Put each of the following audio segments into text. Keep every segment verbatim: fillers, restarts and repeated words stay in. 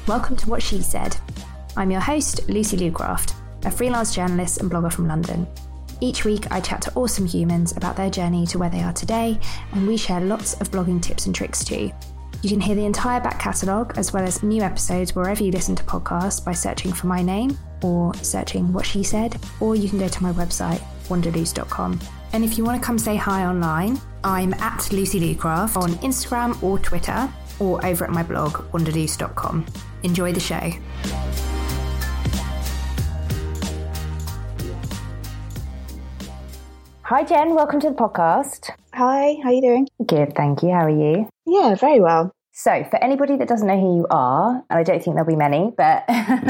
Welcome to What She Said. I'm your host, Lucy Lucraft, a freelance journalist and blogger from London. Each week I chat to awesome humans about their journey to where they are today, and we share lots of blogging tips and tricks too. You can hear the entire back catalogue as well as new episodes wherever you listen to podcasts by searching for my name or searching What She Said, or you can go to my website, wanderloose dot com. And if you want to come say hi online, I'm at Lucy Lucraft on Instagram or Twitter, or over at my blog, wanderloose dot com. Enjoy the show. Hi Jen, welcome to the podcast. Hi, how are you doing? Good, thank you. How are you? Yeah, very well. So, for anybody that doesn't know who you are, and I don't think there'll be many, but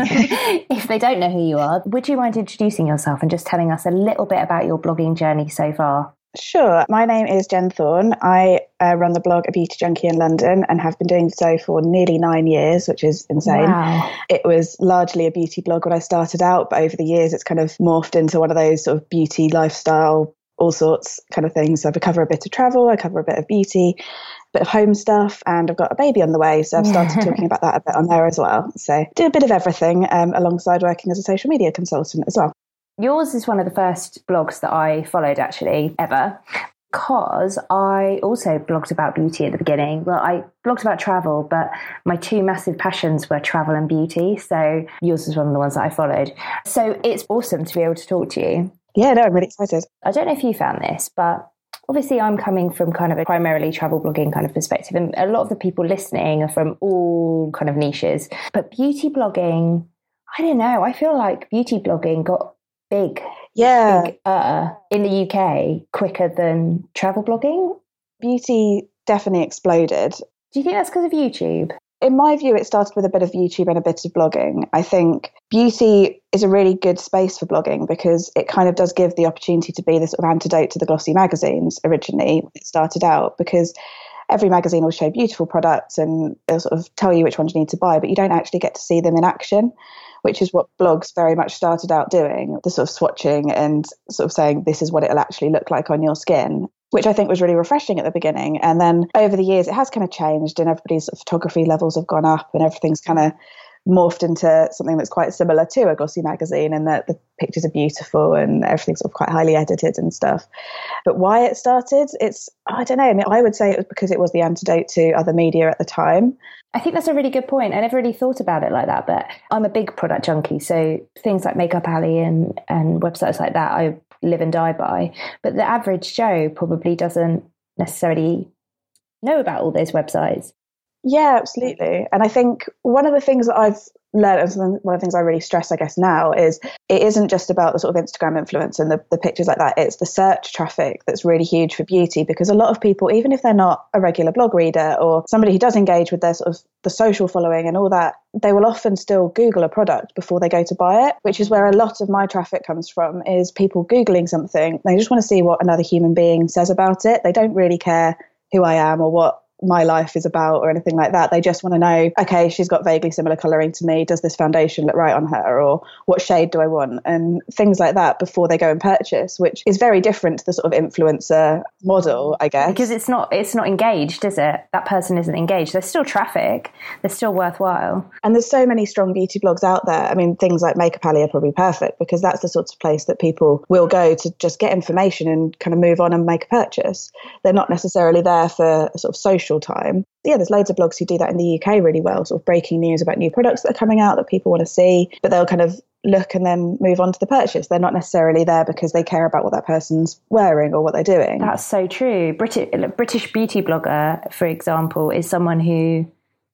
if they don't know who you are, would you mind introducing yourself and just telling us a little bit about your blogging journey so far? Sure. My name is Jen Thorne. I uh, run the blog A Beauty Junkie in London and have been doing so for nearly nine years, which is insane. Wow. It was largely a beauty blog when I started out, but over the years it's kind of morphed into one of those sort of beauty, lifestyle, all sorts kind of things. So I cover a bit of travel, I cover a bit of beauty, a bit of home stuff, and I've got a baby on the way. So I've started talking about that a bit on there as well. So do a bit of everything um, alongside working as a social media consultant as well. Yours is one of the first blogs that I followed actually ever, because I also blogged about beauty at the beginning. Well, I blogged about travel, but my two massive passions were travel and beauty. So yours is one of the ones that I followed. So it's awesome to be able to talk to you. Yeah, no, I'm really excited. I don't know if you found this, but obviously I'm coming from kind of a primarily travel blogging kind of perspective, and a lot of the people listening are from all kind of niches. But beauty blogging, I don't know, I feel like beauty blogging got big, yeah, big, uh, in the U K quicker than travel blogging. Beauty definitely exploded. Do you think that's because of YouTube? In my view, it started with a bit of YouTube and a bit of blogging. I think beauty is a really good space for blogging because it kind of does give the opportunity to be the sort of antidote to the glossy magazines originally when it started out, because every magazine will show beautiful products and they'll sort of tell you which ones you need to buy, but you don't actually get to see them in action, which is what blogs very much started out doing, the sort of swatching and sort of saying this is what it'll actually look like on your skin, which I think was really refreshing at the beginning. And then over the years, it has kind of changed and everybody's sort of photography levels have gone up and everything's kind of morphed into something that's quite similar to a glossy magazine, and that the pictures are beautiful and everything's sort of quite highly edited and stuff. But why it started, it's, I don't know. I mean, I would say it was because it was the antidote to other media at the time. I think that's a really good point. I never really thought about it like that, but I'm a big product junkie. So things like Makeup Alley and, and websites like that, I live and die by. But the average Joe probably doesn't necessarily know about all those websites. Yeah, absolutely. And I think one of the things that I've learned, and one of the things I really stress, I guess, now is it isn't just about the sort of Instagram influence and the, the pictures like that. It's the search traffic that's really huge for beauty, because a lot of people, even if they're not a regular blog reader or somebody who does engage with their sort of the social following and all that, they will often still Google a product before they go to buy it, which is where a lot of my traffic comes from, is people Googling something. They just want to see what another human being says about it. They don't really care who I am or what my life is about or anything like that. They just want to know, okay, she's got vaguely similar colouring to me. Does this foundation look right on her? Or what shade do I want? And things like that before they go and purchase, which is very different to the sort of influencer model, I guess. Because it's not it's not engaged, is it? That person isn't engaged. There's still traffic. They're still worthwhile. And there's so many strong beauty blogs out there. I mean, things like Makeup Alley are probably perfect because that's the sort of place that people will go to just get information and kind of move on and make a purchase. They're not necessarily there for a sort of social time. Yeah, there's loads of blogs who do that in the U K really well, sort of breaking news about new products that are coming out that people want to see, but they'll kind of look and then move on to the purchase. They're not necessarily there because they care about what that person's wearing or what they're doing. That's so true. British British beauty blogger, for example, is someone who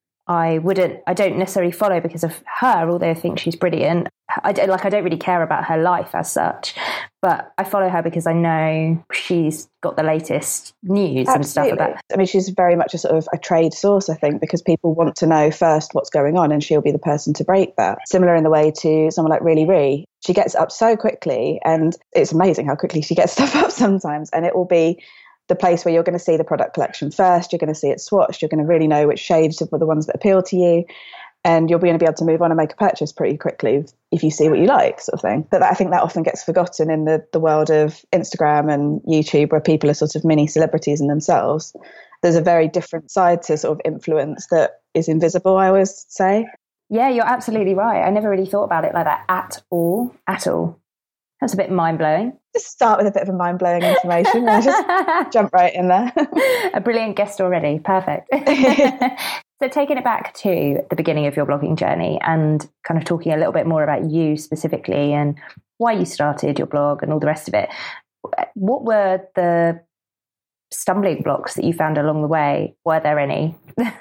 I wouldn't, I don't necessarily follow because of her, although I think she's brilliant. I don't, like, I don't really care about her life as such, but I follow her because I know she's got the latest news Absolutely. And stuff about. I mean, she's very much a sort of a trade source, I think, because people want to know first what's going on, and she'll be the person to break that. Similar in the way to someone like Really Ree. She gets up so quickly, and it's amazing how quickly she gets stuff up sometimes, and it will be the place where you're going to see the product collection first, you're going to see it swatched, you're going to really know which shades are the ones that appeal to you, and you're going to be able to move on and make a purchase pretty quickly if you see what you like, sort of thing. But I think that often gets forgotten in the, the world of Instagram and YouTube, where people are sort of mini celebrities in themselves. There's a very different side to sort of influence that is invisible, I always say. Yeah, you're absolutely right. I never really thought about it like that at all, at all. That's a bit mind-blowing. Just start with a bit of a mind-blowing information and just jump right in there. A brilliant guest already. Perfect. So taking it back to the beginning of your blogging journey and kind of talking a little bit more about you specifically and why you started your blog and all the rest of it, what were the stumbling blocks that you found along the way? Were there any?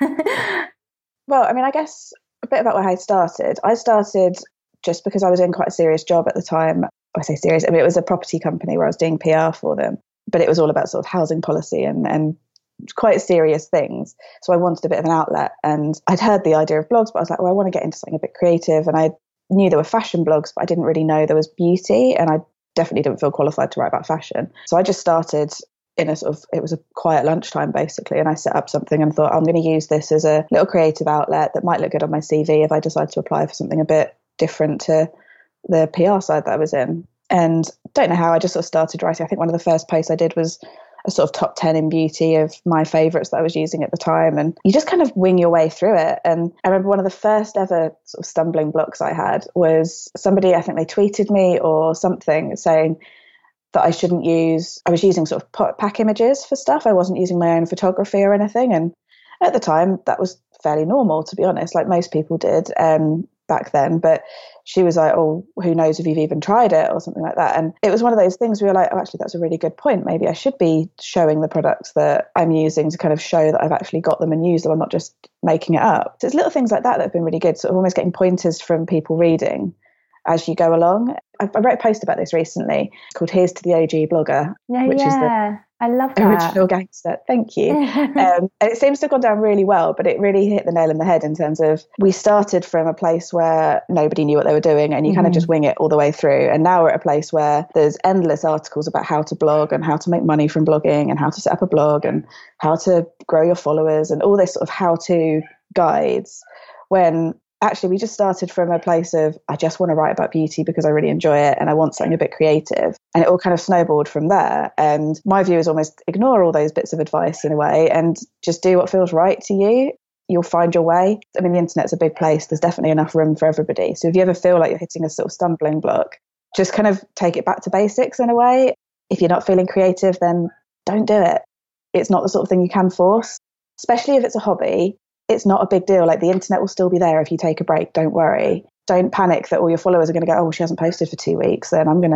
Well, I mean, I guess a bit about where I started. I started just because I was in quite a serious job at the time. I say serious, I mean, it was a property company where I was doing P R for them, but it was all about sort of housing policy and, and quite serious things. So I wanted a bit of an outlet, and I'd heard the idea of blogs, but I was like, well, I want to get into something a bit creative. And I knew there were fashion blogs, but I didn't really know there was beauty, and I definitely didn't feel qualified to write about fashion. So I just started in a sort of, it was a quiet lunchtime basically, and I set up something and thought, I'm going to use this as a little creative outlet that might look good on my C V if I decide to apply for something a bit different to the P R side that I was in. And don't know how, I just sort of started writing. I think one of the first posts I did was a sort of top ten in beauty of my favourites that I was using at the time. And you just kind of wing your way through it. And I remember one of the first ever sort of stumbling blocks I had was somebody, I think they tweeted me or something saying that I shouldn't use, I was using sort of pack images for stuff. I wasn't using my own photography or anything. And at the time that was fairly normal, to be honest, like most people did um, back then. But she was like, oh, who knows if you've even tried it or something like that. And it was one of those things where you're like, oh, actually, that's a really good point. Maybe I should be showing the products that I'm using to kind of show that I've actually got them and used them. I'm not just making it up. So it's little things like that that have been really good. Sort of almost getting pointers from people reading as you go along. I, I wrote a post about this recently called Here's to the O G Blogger, yeah, which yeah. is the I love that. Original gangster. Thank you. um, and it seems to have gone down really well, but it really hit the nail on the head in terms of we started from a place where nobody knew what they were doing and you mm-hmm. kind of just wing it all the way through. And now we're at a place where there's endless articles about how to blog and how to make money from blogging and how to set up a blog and how to grow your followers and all this sort of how-to guides, when actually we just started from a place of I just want to write about beauty because I really enjoy it and I want something a bit creative, and it all kind of snowballed from there. And my view is almost ignore all those bits of advice in a way and just do what feels right to you. You'll find your way. I mean, the internet's a big place. There's definitely enough room for everybody. So if you ever feel like you're hitting a sort of stumbling block, just kind of take it back to basics in a way. If you're not feeling creative, then don't do it. It's not the sort of thing you can force, especially if it's a hobby. It's not a big deal. Like, the internet will still be there if you take a break. Don't worry. Don't panic that all your followers are going to go, oh, well, she hasn't posted for two weeks, then I'm going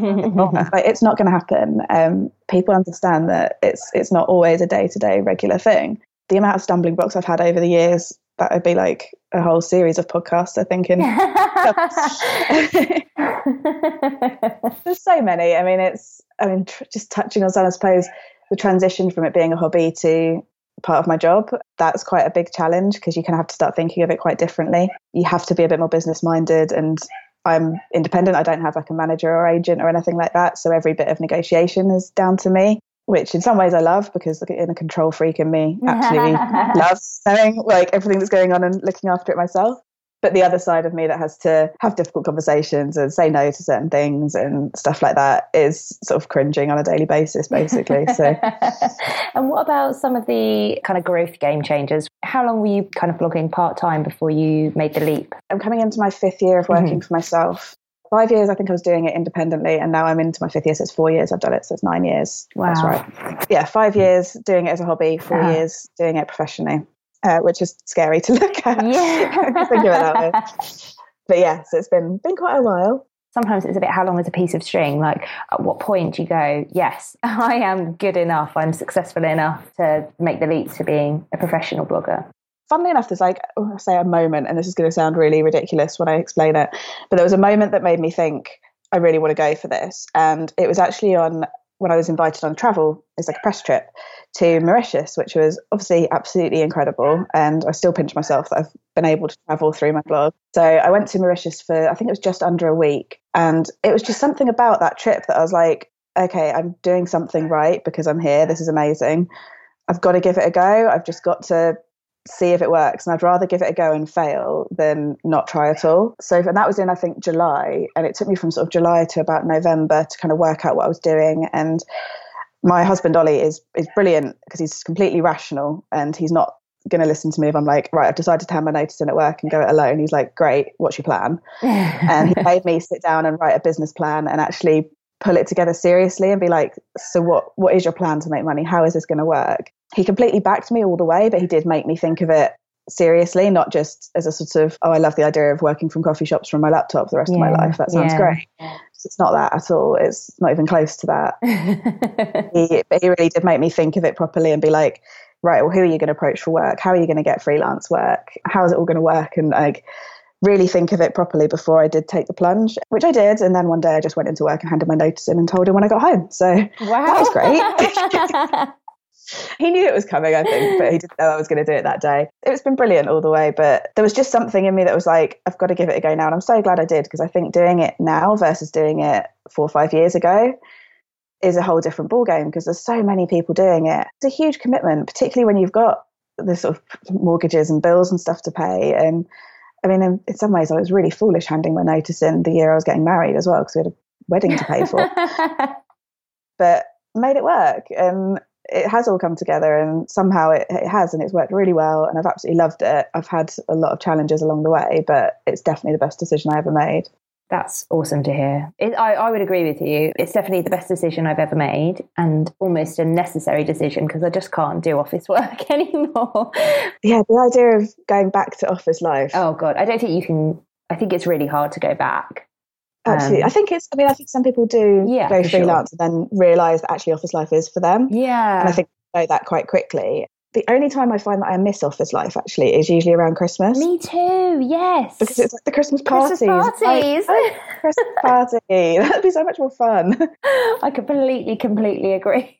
to. Like, it's not going to happen. Um, people understand that it's it's not always a day-to-day regular thing. The amount of stumbling blocks I've had over the years, that would be like a whole series of podcasts, I think. In there's so many. I mean, it's. I mean, tr- just touching on some, I suppose, the transition from it being a hobby to part of my job, that's quite a big challenge because you kind of have to start thinking of it quite differently. You have to be a bit more business minded, and I'm independent. I don't have like a manager or agent or anything like that. So every bit of negotiation is down to me, which in some ways I love, because look, in a control freak in me absolutely loves knowing like everything that's going on and looking after it myself. But the other side of me that has to have difficult conversations and say no to certain things and stuff like that is sort of cringing on a daily basis, basically. So, and what about some of the kind of growth game changers? How long were you kind of blogging part-time before you made the leap? I'm coming into my fifth year of working mm-hmm. for myself. Five years, I think I was doing it independently, and now I'm into my fifth year, so it's four years I've done it, so it's nine years. Wow. That's right. Yeah, five years doing it as a hobby, four uh-huh. years doing it professionally. Uh, which is scary to look at. Yeah. Think of it that way. But yeah, so it's been been quite a while. Sometimes it's a bit, how long is a piece of string? Like, at what point do you go, yes, I am good enough, I'm successful enough to make the leap to being a professional blogger? Funnily enough, there's like, oh, I say a moment, and this is going to sound really ridiculous when I explain it, but there was a moment that made me think, I really want to go for this. And it was actually on when I was invited on travel, it's like a press trip to Mauritius, which was obviously absolutely incredible. And I still pinch myself that I've been able to travel through my blog. So I went to Mauritius for, I think it was just under a week. And it was just something about that trip that I was like, okay, I'm doing something right because I'm here. This is amazing. I've got to give it a go. I've just got to see if it works. And I'd rather give it a go and fail than not try at all. So, and that was in, I think, July. And it took me from sort of July to about November to kind of work out what I was doing. And my husband, Ollie, is is brilliant because he's completely rational and he's not going to listen to me if I'm like, right, I've decided to hand my notice in at work and go it alone. He's like, great, what's your plan? And he made me sit down and write a business plan and actually pull it together seriously and be like, so what, what is your plan to make money? How is this going to work? He completely backed me all the way, but he did make me think of it seriously, not just as a sort of, oh, I love the idea of working from coffee shops from my laptop the rest yeah, of my life. That sounds yeah. great. It's not that at all. It's not even close to that. he, but he really did make me think of it properly and be like, right, well, who are you going to approach for work? How are you going to get freelance work? How is it all going to work? And like really think of it properly before I did take the plunge, which I did. And then one day I just went into work and handed my notice in and told him when I got home. So wow. that was great. He knew it was coming, I think, but he didn't know I was going to do it that day. It's been brilliant all the way, but there was just something in me that was like, I've got to give it a go now. And I'm so glad I did, because I think doing it now versus doing it four or five years ago is a whole different ballgame, because there's so many people doing it. It's a huge commitment, particularly when you've got the sort of mortgages and bills and stuff to pay. And I mean, in, in some ways, I was really foolish handing my notice in the year I was getting married as well, because we had a wedding to pay for. But made it work. And it has all come together, and somehow it, it has, and it's worked really well, and I've absolutely loved it. I've had a lot of challenges along the way, but it's definitely the best decision I ever made. That's awesome to hear. It, I, I would agree with you. It's definitely the best decision I've ever made, and almost a necessary decision, because I just can't do office work anymore. Yeah, the idea of going back to office life. Oh God, I don't think you can. I think it's really hard to go back. Absolutely. Um, I think it's, I mean, I think some people do yeah, go freelance sure. and then realise that actually office life is for them. Yeah. And I think I know that quite quickly. The only time I find that I miss office life actually is usually around Christmas. Me too, yes. Because it's like the Christmas parties. Christmas parties. Like, oh, Christmas party. That'd be so much more fun. I completely, completely agree.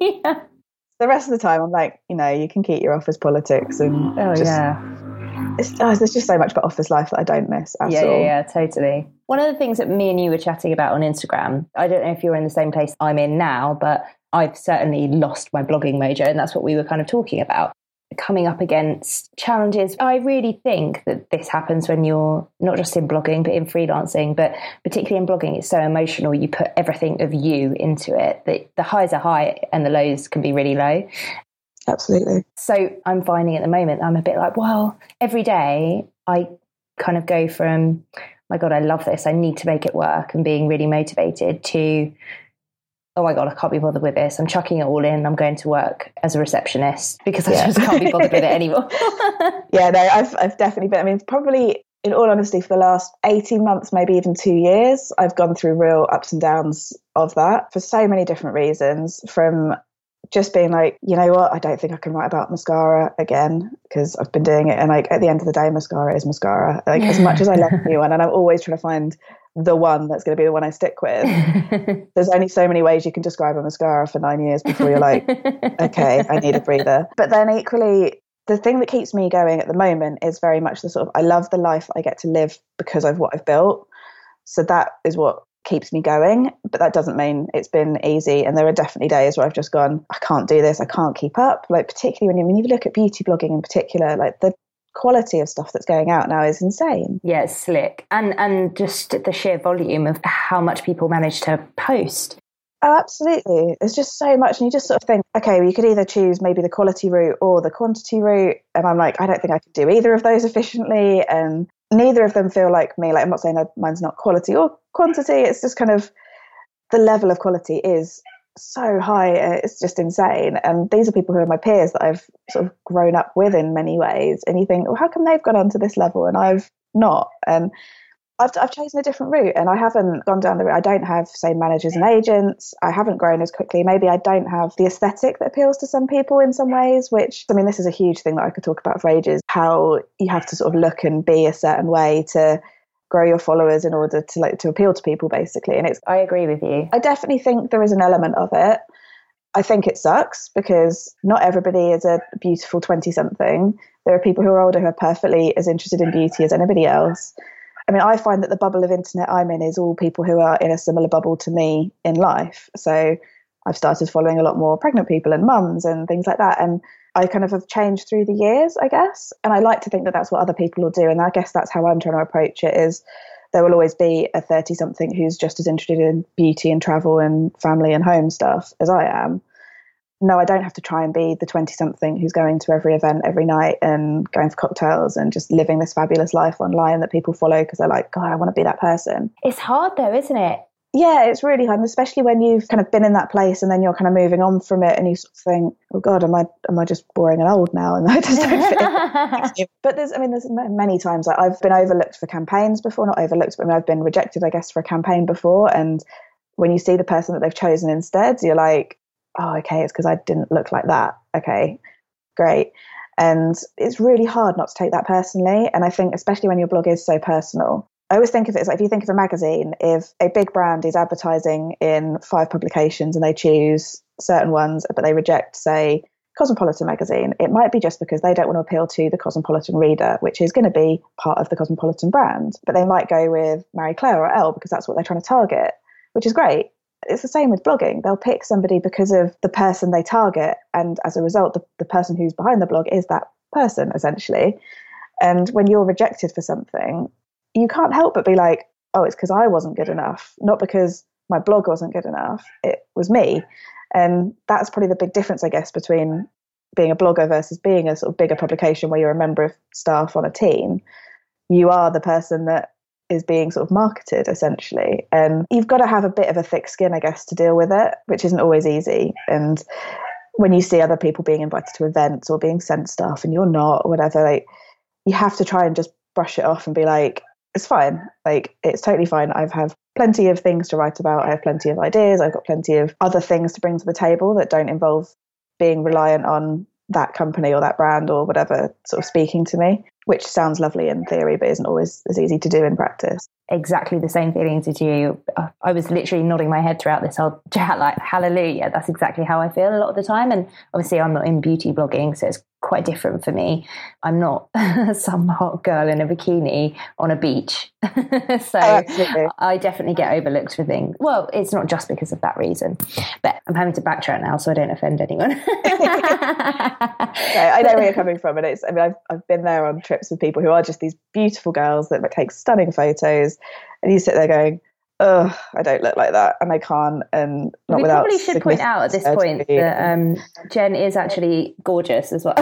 The rest of the time I'm like, you know, you can keep your office politics and oh just, yeah. It's, oh, there's just so much about office life that I don't miss at yeah, all. Yeah, yeah, totally. One of the things that me and you were chatting about on Instagram, I don't know if you're in the same place I'm in now, but I've certainly lost my blogging mojo, and that's what we were kind of talking about. Coming up against challenges. I really think that this happens when you're not just in blogging, but in freelancing, but particularly in blogging, it's so emotional. You put everything of you into it. The, the highs are high and the lows can be really low. Absolutely. So I'm finding at the moment, I'm a bit like, well, every day I kind of go from, my God, I love this, I need to make it work, and being really motivated, to, oh my God, I can't be bothered with this, I'm chucking it all in, I'm going to work as a receptionist because I yeah. just can't be bothered with it anymore. Yeah, no, I've, I've definitely been, I mean, probably in all honesty, for the last eighteen months, maybe even two years, I've gone through real ups and downs of that for so many different reasons, from just being like, you know what, I don't think I can write about mascara again, because I've been doing it, and like at the end of the day, mascara is mascara. Like as much as I love a new one, and I'm always trying to find the one that's going to be the one I stick with, there's only so many ways you can describe a mascara for nine years before you're like, okay, I need a breather. But then equally, the thing that keeps me going at the moment is very much the sort of, I love the life I get to live because of what I've built. So that is what keeps me going, but that doesn't mean it's been easy, and there are definitely days where I've just gone, I can't do this, I can't keep up. Like particularly when you, when you look at beauty blogging in particular, like the quality of stuff that's going out now is insane. Yeah, it's slick, and and just the sheer volume of how much people manage to post. Oh, absolutely. There's just so much, and you just sort of think, okay, well, you could either choose maybe the quality route or the quantity route, and I'm like, I don't think I could do either of those efficiently, and neither of them feel like me. Like I'm not saying that mine's not quality or quantity, it's just kind of the level of quality is so high, it's just insane. And these are people who are my peers that I've sort of grown up with in many ways, and you think, well, how come they've gone on to this level and I've not? And I've, I've chosen a different route, and I haven't gone down the route. I don't have, say, managers and agents. I haven't grown as quickly. Maybe I don't have the aesthetic that appeals to some people in some ways, which, I mean, this is a huge thing that I could talk about for ages, how you have to sort of look and be a certain way to grow your followers in order to like to appeal to people, basically. And it's, I agree with you. I definitely think there is an element of it. I think it sucks because not everybody is a beautiful twenty-something. There are people who are older who are perfectly as interested in beauty as anybody else. I mean, I find that the bubble of internet I'm in is all people who are in a similar bubble to me in life. So I've started following a lot more pregnant people and mums and things like that. And I kind of have changed through the years, I guess. And I like to think that that's what other people will do. And I guess that's how I'm trying to approach it, is there will always be a thirty-something who's just as interested in beauty and travel and family and home stuff as I am. no, I don't have to try and be the twenty-something who's going to every event every night and going for cocktails and just living this fabulous life online that people follow because they're like, God, I want to be that person. It's hard though, isn't it? Yeah, it's really hard, and especially when you've kind of been in that place and then you're kind of moving on from it and you sort of think, oh God, am I am I just boring and old now? And I just don't fit in. But there's, I mean, there's many times like I've been overlooked for campaigns before, not overlooked, but I mean, I've been rejected, I guess, for a campaign before. And when you see the person that they've chosen instead, you're like, oh, okay, it's because I didn't look like that. Okay, great. And it's really hard not to take that personally. And I think especially when your blog is so personal, I always think of it as like, if you think of a magazine, if a big brand is advertising in five publications and they choose certain ones, but they reject, say, Cosmopolitan magazine, it might be just because they don't want to appeal to the Cosmopolitan reader, which is going to be part of the Cosmopolitan brand. But they might go with Marie Claire or Elle because that's what they're trying to target, which is great. It's the same with blogging. They'll pick somebody because of the person they target. And as a result, the, the person who's behind the blog is that person, essentially. And when you're rejected for something, you can't help but be like, oh, it's because I wasn't good enough, not because my blog wasn't good enough. It was me. And that's probably the big difference, I guess, between being a blogger versus being a sort of bigger publication where you're a member of staff on a team. You are the person that is being sort of marketed, essentially. And you've got to have a bit of a thick skin, I guess, to deal with it, which isn't always easy. And when you see other people being invited to events or being sent stuff and you're not, or whatever, like, you have to try and just brush it off and be like, it's fine. Like, it's totally fine. I've have plenty of things to write about. I have plenty of ideas. I've got plenty of other things to bring to the table that don't involve being reliant on that company or that brand or whatever sort of speaking to me, which sounds lovely in theory, but isn't always as easy to do in practice. Exactly the same feelings as you. I was literally nodding my head throughout this whole chat, like, hallelujah, that's exactly how I feel a lot of the time. And obviously I'm not in beauty blogging, so it's quite different for me. I'm not some hot girl in a bikini on a beach. So oh, I definitely get overlooked for things. Well, it's not just because of that reason, but I'm having to backtrack now so I don't offend anyone. No, I know where you're coming from. And it's, I mean, I've, I've been there on trips with people who are just these beautiful girls that take stunning photos, and you sit there going, oh, I don't look like that, and I can't. And not we without probably should point out at this surgery. point that um, Jen is actually gorgeous as well.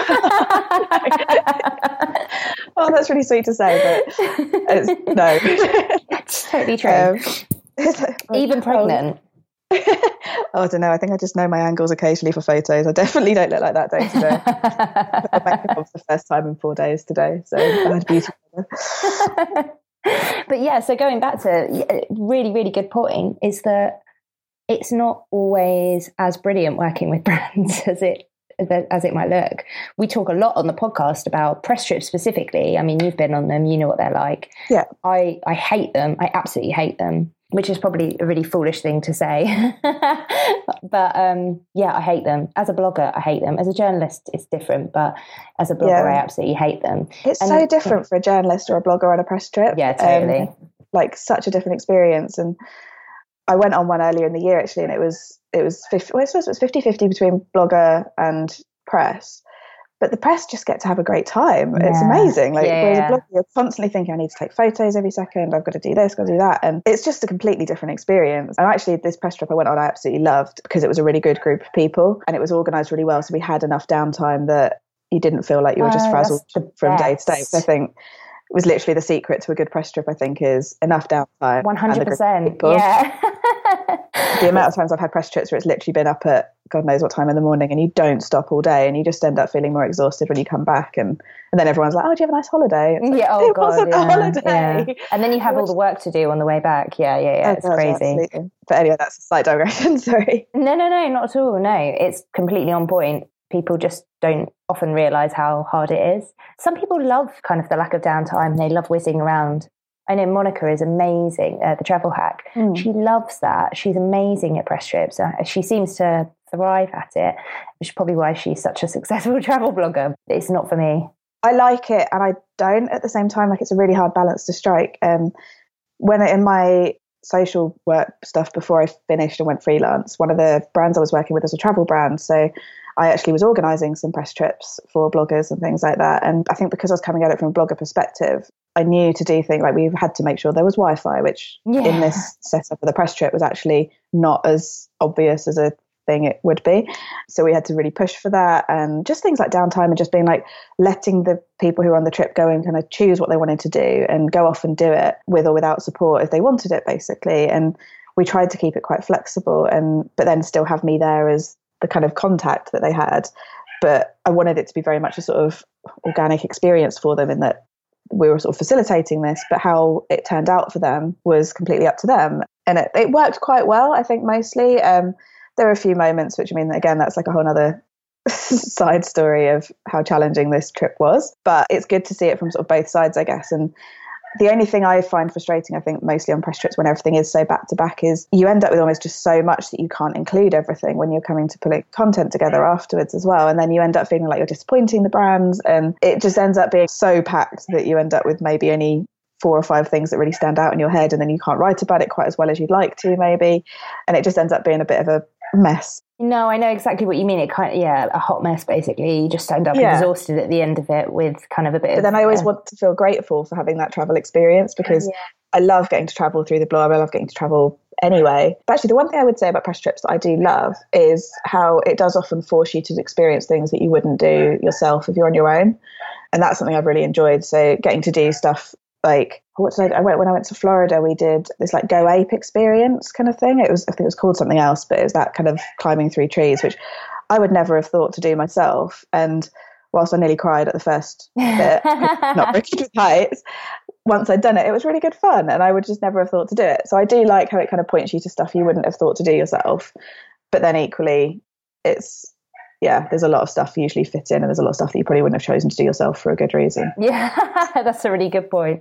Well, that's really sweet to say, but it's, no. It's totally true. Um, Even pregnant. Oh, I don't know. I think I just know my angles occasionally for photos. I definitely don't look like that day to day. I makeup on for the first time in four days today, so I had beauty. But yeah, so going back to a really, really good point is that it's not always as brilliant working with brands as it as it might look. We talk a lot on the podcast about press trips specifically. I mean, you've been on them, you know what they're like. Yeah. I, I hate them. I absolutely hate them, which is probably a really foolish thing to say. But um, yeah, I hate them. As a blogger, I hate them. As a journalist, it's different. But as a blogger, yeah. I absolutely hate them. It's and, so different yeah. for a journalist or a blogger on a press trip. Yeah, totally. Um, like such a different experience. And I went on one earlier in the year, actually, and it was it was fifty, well, I suppose it was fifty-fifty between blogger and press. But the press just get to have a great time. Yeah. It's amazing. Like, yeah. Whereas a blogger, you're constantly thinking, I need to take photos every second. I've got to do this, got to do that. And it's just a completely different experience. And actually, this press trip I went on, I absolutely loved because it was a really good group of people and it was organised really well. So we had enough downtime that you didn't feel like you were just oh, frazzled from day to day. So I think it was literally the secret to a good press trip, I think, is enough downtime. one hundred percent. Yeah. The amount of times I've had press trips where it's literally been up at God knows what time in the morning and you don't stop all day and you just end up feeling more exhausted when you come back. And, and then everyone's like, oh, do you have a nice holiday? It's like, yeah, oh, it God, wasn't yeah, a holiday. Yeah. And then you have all the work to do on the way back. Yeah, yeah, yeah. It's oh, God, crazy. Absolutely. But anyway, that's a slight digression. Sorry. No, no, no, not at all. No, it's completely on point. People just don't often realise how hard it is. Some people love kind of the lack of downtime. They love whizzing around. I know Monica is amazing, uh, the travel hack. Mm. She loves that. She's amazing at press trips. Uh, she seems to thrive at it, which is probably why she's such a successful travel blogger. It's not for me. I like it and I don't at the same time. Like, it's a really hard balance to strike. Um, when I, in my social work stuff before I finished and went freelance, one of the brands I was working with was a travel brand. So I actually was organising some press trips for bloggers and things like that. And I think because I was coming at it from a blogger perspective, I knew to do things like we had to make sure there was Wi-Fi, which yeah. in this setup of the press trip was actually not as obvious as a thing it would be. So we had to really push for that, and just things like downtime and just being like letting the people who were on the trip go and kind of choose what they wanted to do and go off and do it with or without support if they wanted it, basically. And we tried to keep it quite flexible, and but then still have me there as the kind of contact that they had. But I wanted it to be very much a sort of organic experience for them, in that we were sort of facilitating this, but how it turned out for them was completely up to them. And it, it worked quite well, I think, mostly. Um, there were a few moments, which, I mean, again, that's like a whole other side story of how challenging this trip was. But it's good to see it from sort of both sides, I guess. And the only thing I find frustrating, I think, mostly on press trips when everything is so back to back, is you end up with almost just so much that you can't include everything when you're coming to put content together afterwards as well. And then you end up feeling like you're disappointing the brands, and it just ends up being so packed that you end up with maybe only four or five things that really stand out in your head, and then you can't write about it quite as well as you'd like to, maybe. And it just ends up being a bit of a mess. No, I know exactly what you mean. It kind of, yeah, a hot mess, basically. You just end up yeah. exhausted at the end of it with kind of a bit but of... But then I always uh, want to feel grateful for having that travel experience, because yeah. I love getting to travel through the blog. I love getting to travel anyway. But actually, the one thing I would say about press trips that I do love is how it does often force you to experience things that you wouldn't do yourself if you're on your own. And that's something I've really enjoyed. So getting to do stuff like, what did I, I went when I went to Florida, we did this like Go Ape experience kind of thing. It was, I think it was called something else, but it was that kind of climbing through trees, which I would never have thought to do myself. And whilst I nearly cried at the first bit, not very good with heights, once I'd done it, it was really good fun, and I would just never have thought to do it. So I do like how it kind of points you to stuff you wouldn't have thought to do yourself. But then equally, it's, yeah, there's a lot of stuff you usually fit in, and there's a lot of stuff that you probably wouldn't have chosen to do yourself for a good reason. Yeah, that's a really good point.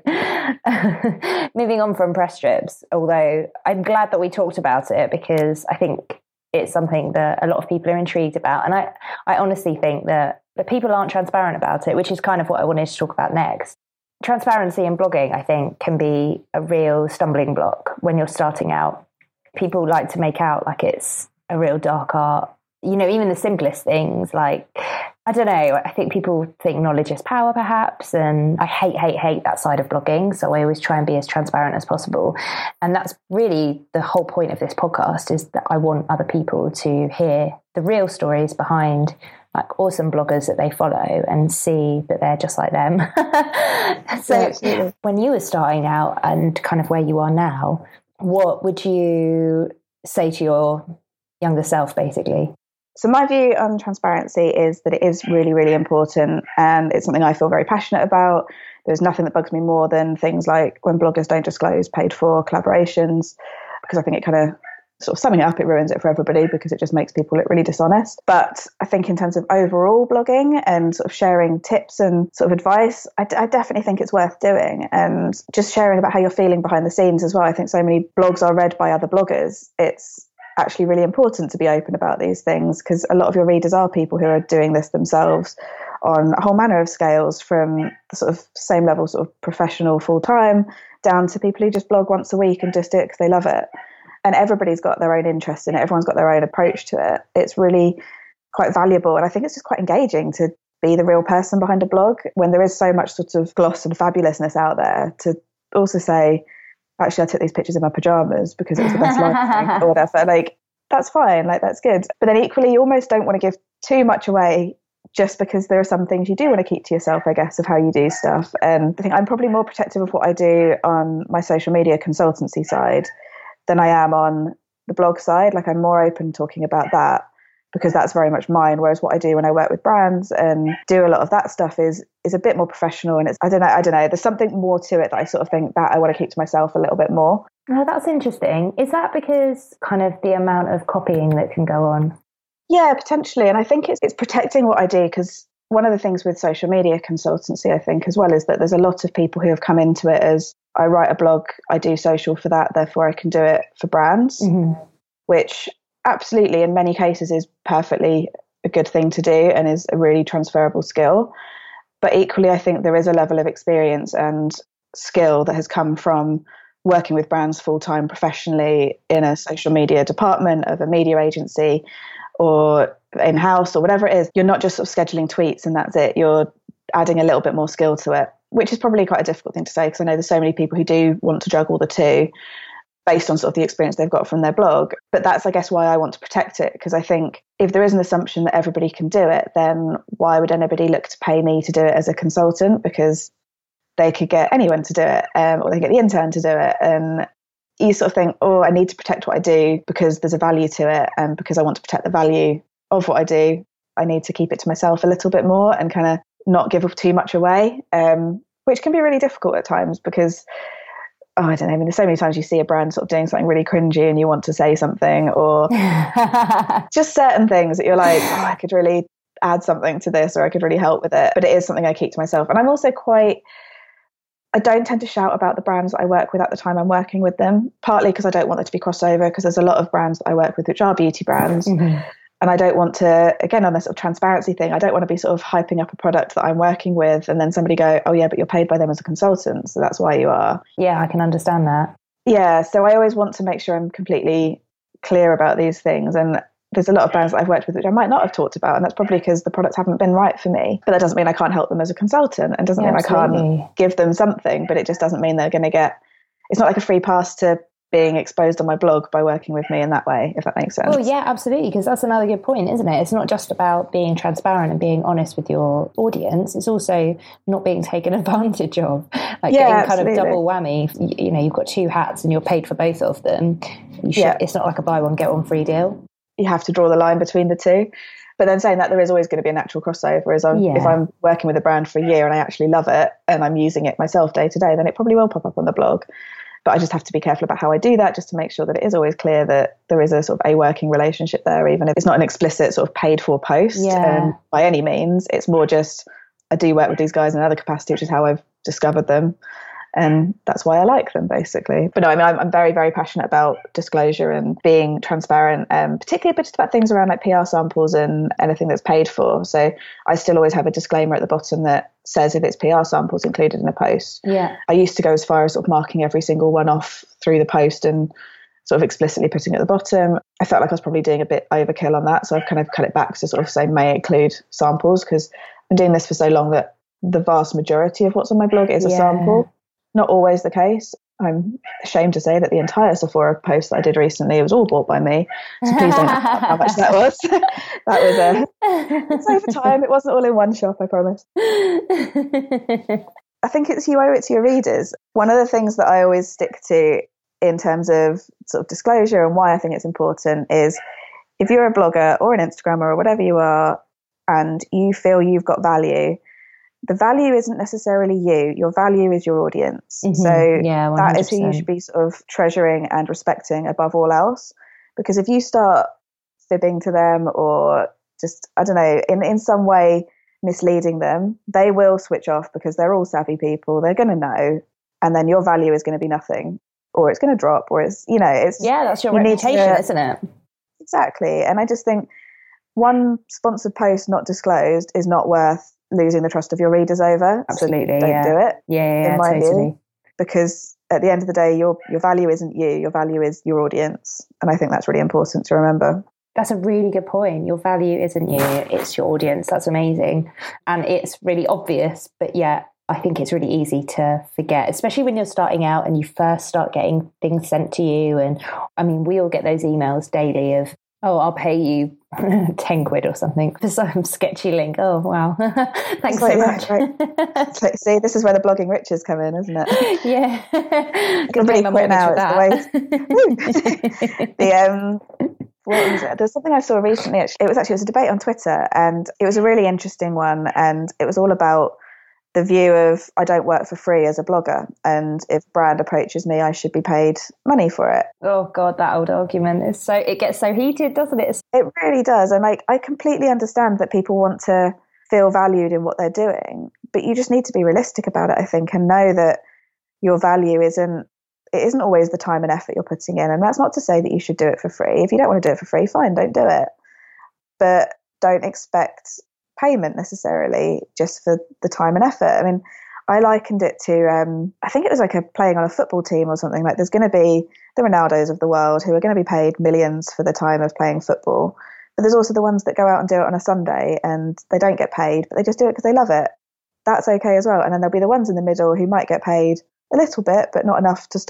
Moving on from press trips, although I'm glad that we talked about it, because I think it's something that a lot of people are intrigued about. And I, I honestly think that, that people aren't transparent about it, which is kind of what I wanted to talk about next. Transparency in blogging, I think, can be a real stumbling block when you're starting out. People like to make out like it's a real dark art. You know, even the simplest things, like, I don't know, I think people think knowledge is power, perhaps, and I hate, hate, hate that side of blogging, so I always try and be as transparent as possible. And that's really the whole point of this podcast, is that I want other people to hear the real stories behind like awesome bloggers that they follow and see that they're just like them. So yeah, when you were starting out and kind of where you are now, what would you say to your younger self, basically? So my view on transparency is that it is really, really important, and it's something I feel very passionate about. There's nothing that bugs me more than things like when bloggers don't disclose paid for collaborations, because I think it kind of, sort of summing it up, it ruins it for everybody, because it just makes people look really dishonest. But I think in terms of overall blogging and sort of sharing tips and sort of advice, I, I definitely think it's worth doing. And just sharing about how you're feeling behind the scenes as well. I think so many blogs are read by other bloggers. It's actually really important to be open about these things, because a lot of your readers are people who are doing this themselves on a whole manner of scales, from the sort of same level, sort of professional full-time, down to people who just blog once a week and just do it because they love it. And everybody's got their own interest in it. Everyone's got their own approach to it. It's really quite valuable. And I think it's just quite engaging to be the real person behind a blog when there is so much sort of gloss and fabulousness out there, to also say, actually, I took these pictures in my pajamas because it was the best lighting or whatever. Like, that's fine. Like, that's good. But then equally, you almost don't want to give too much away, just because there are some things you do want to keep to yourself, I guess, of how you do stuff. And I think I'm probably more protective of what I do on my social media consultancy side than I am on the blog side. Like, I'm more open talking about that, because that's very much mine. Whereas what I do when I work with brands and do a lot of that stuff is is a bit more professional. And it's, I don't know, I don't know. There's something more to it that I sort of think that I want to keep to myself a little bit more. Oh, that's interesting. Is that because kind of the amount of copying that can go on? Yeah, potentially. And I think it's it's protecting what I do, because one of the things with social media consultancy, I think, as well, is that there's a lot of people who have come into it as, I write a blog, I do social for that, therefore I can do it for brands, mm-hmm. which absolutely in many cases is perfectly a good thing to do and is a really transferable skill. But equally, I think there is a level of experience and skill that has come from working with brands full-time professionally in a social media department of a media agency or in-house or whatever it is. You're not just sort of scheduling tweets and that's it. You're adding a little bit more skill to it, which is probably quite a difficult thing to say, because I know there's so many people who do want to juggle the two. based on sort of the experience they've got from their blog. But that's, I guess, why I want to protect it, because I think if there is an assumption that everybody can do it, then why would anybody look to pay me to do it as a consultant? Because they could get anyone to do it, um, or they get the intern to do it. And you sort of think, oh, I need to protect what I do because there's a value to it. And because I want to protect the value of what I do, I need to keep it to myself a little bit more and kind of not give too much away, um, which can be really difficult at times because, oh, I don't know, I mean, there's so many times you see a brand sort of doing something really cringy and you want to say something, or just certain things that you're like, oh, I could really add something to this, or I could really help with it. But it is something I keep to myself. And I'm also quite... I don't tend to shout about the brands that I work with at the time I'm working with them, partly because I don't want there to be crossover, because there's a lot of brands that I work with which are beauty brands. Mm-hmm. And I don't want to, again, on this sort of transparency thing, I don't want to be sort of hyping up a product that I'm working with and then somebody go, oh yeah, but you're paid by them as a consultant, so that's why you are. Yeah, I can understand that. Yeah, so I always want to make sure I'm completely clear about these things. And there's a lot of brands that I've worked with which I might not have talked about, and that's probably because the products haven't been right for me. But that doesn't mean I can't help them as a consultant, and doesn't yeah, mean absolutely. I can't give them something, but it just doesn't mean they're going to get, it's not like a free pass to being exposed on my blog by working with me in that way, if that makes sense. Well, yeah, absolutely, because that's another good point, isn't it? It's not just about being transparent and being honest with your audience, it's also not being taken advantage of, like yeah, getting absolutely. kind of double whammy. You, you know, you've got two hats and you're paid for both of them. You should, yeah. It's not like a buy one, get one free deal. You have to draw the line between the two. But then saying that, there is always going to be a natural crossover. As I'm, yeah. If I'm working with a brand for a year and I actually love it and I'm using it myself day to day, then it probably will pop up on the blog. But I just have to be careful about how I do that, just to make sure that it is always clear that there is a sort of a working relationship there, even if it's not an explicit sort of paid for post yeah. um, by any means. It's more just, I do work with these guys in another capacity, which is how I've discovered them. And that's why I like them, basically. But no, I mean, I'm, I'm very, very passionate about disclosure and being transparent, um, particularly just about things around like P R samples and anything that's paid for. So I still always have a disclaimer at the bottom that says if it's P R samples included in a post. Yeah. I used to go as far as sort of marking every single one off through the post and sort of explicitly putting it at the bottom. I felt like I was probably doing a bit overkill on that. So I've kind of cut it back to sort of say may include samples, because I've been doing this for so long that the vast majority of what's on my blog is a yeah. sample. Not always the case. I'm ashamed to say that the entire Sephora post that I did recently was all bought by me. So please don't ask how much that was. That was a, it's over time. It wasn't all in one shop, I promise. I think it's you owe it to your readers. One of the things that I always stick to in terms of sort of disclosure and why I think it's important is if you're a blogger or an Instagrammer or whatever you are, and you feel you've got value, the value isn't necessarily you. Your value is your audience. Mm-hmm. So yeah, that is who you should be sort of treasuring and respecting above all else. Because if you start fibbing to them or just, I don't know, in, in some way misleading them, they will switch off because they're all savvy people. They're going to know. And then your value is going to be nothing, or it's going to drop, or it's, you know, it's... Yeah, that's your you reputation, to, isn't it? Exactly. And I just think one sponsored post not disclosed is not worth losing the trust of your readers over. Absolutely, so don't yeah. do it. Yeah, yeah, in my totally. view, because at the end of the day, your your value isn't you. Your value is your audience, and I think that's really important to remember. That's a really good point. Your value isn't you; it's your audience. That's amazing, and it's really obvious. But yeah, I think it's really easy to forget, especially when you're starting out and you first start getting things sent to you. And I mean, we all get those emails daily of, oh, I'll pay you ten quid or something for some sketchy link. Oh, wow. Thanks like, so yeah, much. Right. Like, see, this is where the blogging riches come in, isn't it? Yeah. I can really quit now. It's the way. the, um, what was it? There's something I saw recently. Actually. It was actually, it was a debate on Twitter, and it was a really interesting one. And it was all about the view of, I don't work for free as a blogger, and if a brand approaches me, I should be paid money for it. Oh God, that old argument is so, it gets so heated, doesn't it? It really does. And like, I completely understand that people want to feel valued in what they're doing, but you just need to be realistic about it, I think, and know that your value isn't, it isn't always the time and effort you're putting in. And that's not to say that you should do it for free. If you don't want to do it for free, fine, don't do it. But don't expect payment necessarily just for the time and effort. I mean, I likened it to, um, I think it was like a playing on a football team or something. Like there's going to be the Ronaldos of the world who are going to be paid millions for the time of playing football. But there's also the ones that go out and do it on a Sunday and they don't get paid, but they just do it because they love it. That's okay as well. And then there'll be the ones in the middle who might get paid a little bit, but not enough to stop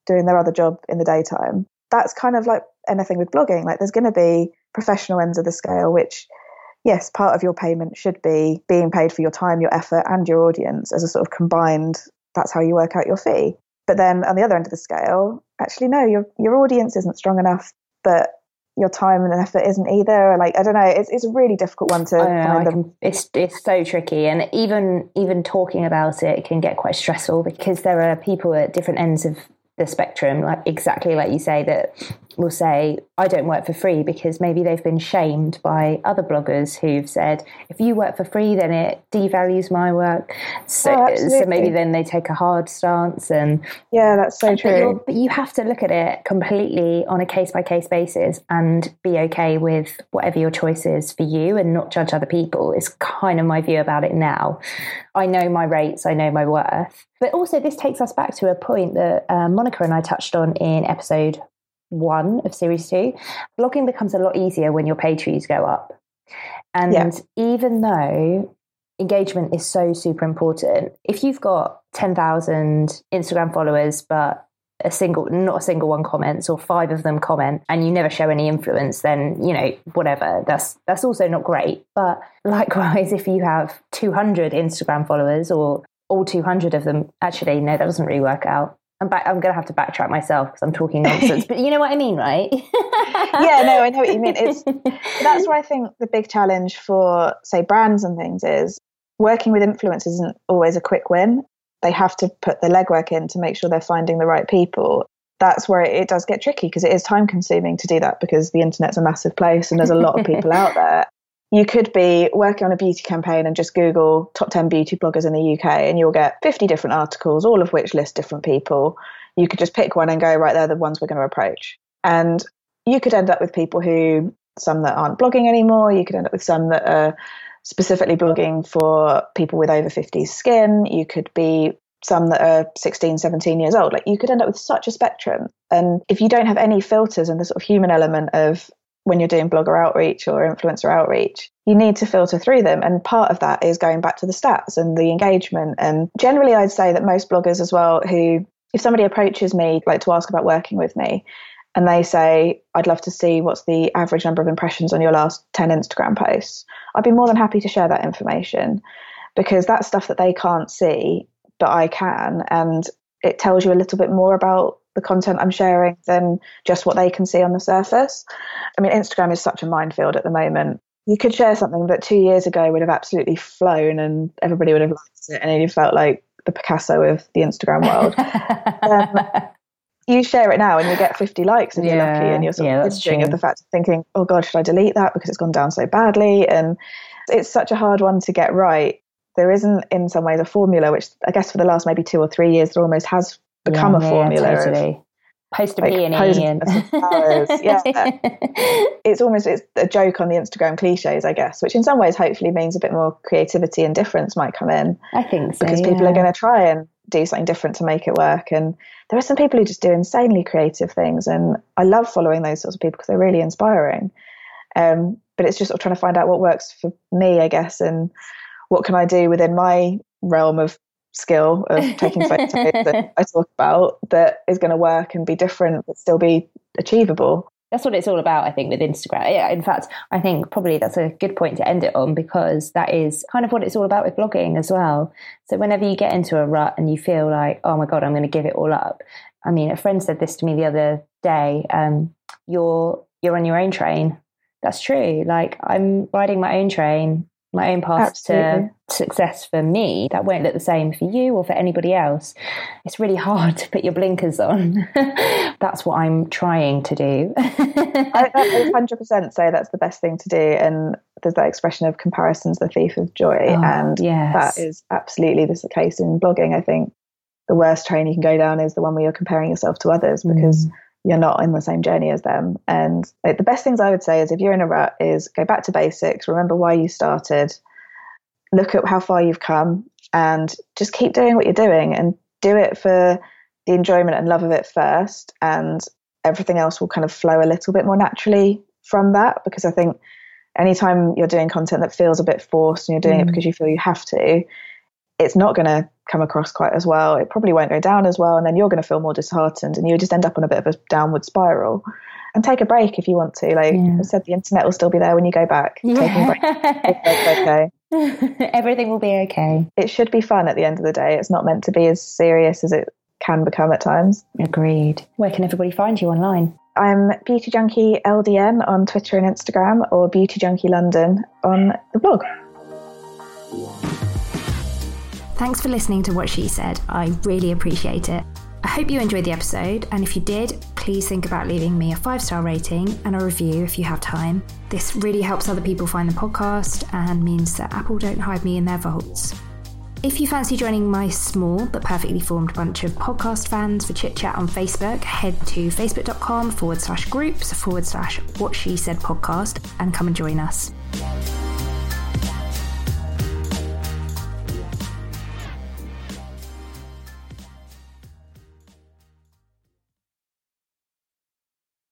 doing their other job in the daytime. That's kind of like anything with blogging. Like there's going to be professional ends of the scale, which, yes, part of your payment should be being paid for your time, your effort, and your audience as a sort of combined, that's how you work out your fee. But then on the other end of the scale, actually, no, your your audience isn't strong enough, but your time and effort isn't either. Like, I don't know, it's it's a really difficult one to know, find. The... Can, it's it's so tricky, and even even talking about it can get quite stressful because there are people at different ends of the spectrum, like exactly like you say, that will say, I don't work for free, because maybe they've been shamed by other bloggers who've said, if you work for free, then it devalues my work. So, oh, so maybe then they take a hard stance. And yeah, that's so true. But, but you have to look at it completely on a case by case basis and be okay with whatever your choice is for you and not judge other people. It's kind of my view about it now. I know my rates, I know my worth. But also this takes us back to a point that uh, Monica and I touched on in episode one of series two. Blogging becomes a lot easier when your page views go up. And yeah. even though engagement is so super important, if you've got ten thousand Instagram followers, but a single, not a single one comments, or five of them comment, and you never show any influence, then, you know, whatever, that's that's also not great. But likewise, if you have two hundred Instagram followers, or all two hundred of them, actually, no, that doesn't really work out. I'm back, I'm going to have to backtrack myself because I'm talking nonsense, but you know what I mean, right? Yeah, no, I know what you mean. It's that's where I think the big challenge for, say, brands and things is working with influencers isn't always a quick win. They have to put the legwork in to make sure they're finding the right people. That's where it, it does get tricky, because it is time consuming to do that, because the internet's a massive place and there's a lot of people out there. You could be working on a beauty campaign and just Google top ten beauty bloggers in the U K and you'll get fifty different articles, all of which list different people. You could just pick one and go, right, they're the ones we're going to approach. And you could end up with people who, some that aren't blogging anymore. You could end up with some that are specifically blogging for people with over fifties skin. You could be some that are sixteen, seventeen years old. Like, you could end up with such a spectrum. And if you don't have any filters and the sort of human element of when you're doing blogger outreach or influencer outreach, you need to filter through them. And part of that is going back to the stats and the engagement. And generally, I'd say that most bloggers as well, who, if somebody approaches me, like to ask about working with me, and they say, I'd love to see what's the average number of impressions on your last ten Instagram posts, I'd be more than happy to share that information, because that's stuff that they can't see, but I can. And it tells you a little bit more about the content I'm sharing than just what they can see on the surface. I mean, Instagram is such a minefield at the moment. You could share something that two years ago would have absolutely flown and everybody would have liked it, and you felt like the Picasso of the Instagram world. um, you share it now and you get fifty likes and yeah, you're lucky, and you're sort yeah, of thinking of the fact of thinking, oh God, should I delete that because it's gone down so badly? And it's such a hard one to get right. There isn't, in some ways, a formula, which I guess for the last maybe two or three years there almost has become yeah, a formula. Yeah, totally. Post a like, P and E and yeah, it's almost it's a joke on the Instagram cliches, I guess, which in some ways hopefully means a bit more creativity and difference might come in. I think so, because yeah. people are going to try and do something different to make it work. And there are some people who just do insanely creative things, and I love following those sorts of people because they're really inspiring. Um, but it's just sort of trying to find out what works for me, I guess, and what can I do within my realm of skill of taking photos that I talk about that is going to work and be different but still be achievable. That's what it's all about, I think, with Instagram. Yeah, in fact, I think probably that's a good point to end it on, because that is kind of what it's all about with blogging as well. So whenever you get into a rut and you feel like, oh my God, I'm going to give it all up. I mean, a friend said this to me the other day, um, you're you're on your own train. That's true. Like, I'm riding my own train, my own path Absolutely. to success for me. That won't look the same for you or for anybody else. It's really hard to put your blinkers on. That's what I'm trying to do. I, I one hundred percent say that's the best thing to do. And there's that expression of comparison's the thief of joy. Oh, and yes. that is absolutely the case in blogging. I think the worst train you can go down is the one where you're comparing yourself to others, because mm. you're not in the same journey as them. And like, the best things I would say is, if you're in a rut, is go back to basics, remember why you started, look at how far you've come, and just keep doing what you're doing, and do it for the enjoyment and love of it first, and everything else will kind of flow a little bit more naturally from that. Because I think anytime you're doing content that feels a bit forced and you're doing mm. it because you feel you have to, it's not going to come across quite as well. It probably won't go down as well. And then you're going to feel more disheartened and you just end up on a bit of a downward spiral. And take a break if you want to. Like yeah. I said, the internet will still be there when you go back. Yeah. Taking a break. It's okay. Everything will be okay. It should be fun at the end of the day. It's not meant to be as serious as it can become at times. Agreed. Where can everybody find you online? I'm Beauty Junkie L D N on Twitter and Instagram, or Beauty Junkie London on the blog. Thanks for listening to What She Said. I really appreciate it. I hope you enjoyed the episode, and if you did, please think about leaving me a five-star rating and a review if you have time. This really helps other people find the podcast and means that Apple don't hide me in their vaults. If you fancy joining my small but perfectly formed bunch of podcast fans for chit chat on Facebook, head to facebook.com forward slash groups forward slash What She Said podcast and come and join us.